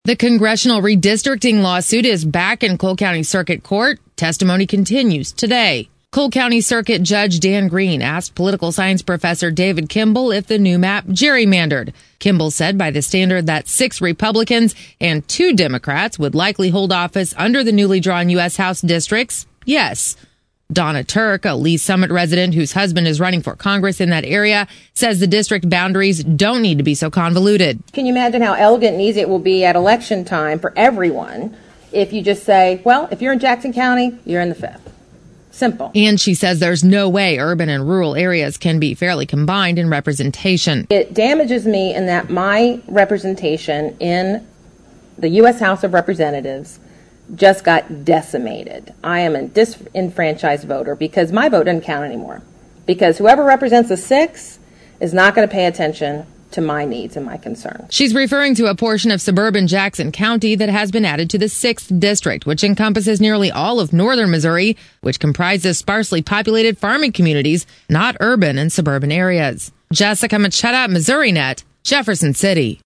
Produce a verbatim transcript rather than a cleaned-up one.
The congressional redistricting lawsuit is back in Cole County Circuit Court. Testimony continues today. Cole County Circuit Judge Dan Green asked political science professor David Kimball if the new map gerrymandered. Kimball said by the standard that six Republicans and two Democrats would likely hold office under the newly drawn U S House districts, yes. Donna Turk, a Lee Summit resident whose husband is running for Congress in that area, says the district boundaries don't need to be so convoluted. Can you imagine how elegant and easy it will be at election time for everyone if you just say, well, if you're in Jackson County, you're in the fifth. Simple. And she says there's no way urban and rural areas can be fairly combined in representation. It damages me in that my representation in the U S House of Representatives just got decimated. I am a disenfranchised voter because my vote doesn't count anymore. Because whoever represents the six is not going to pay attention to my needs and my concerns. She's referring to a portion of suburban Jackson County that has been added to the sixth district, which encompasses nearly all of northern Missouri, which comprises sparsely populated farming communities, not urban and suburban areas. Jessica Machetta, Missouri Net, Jefferson City.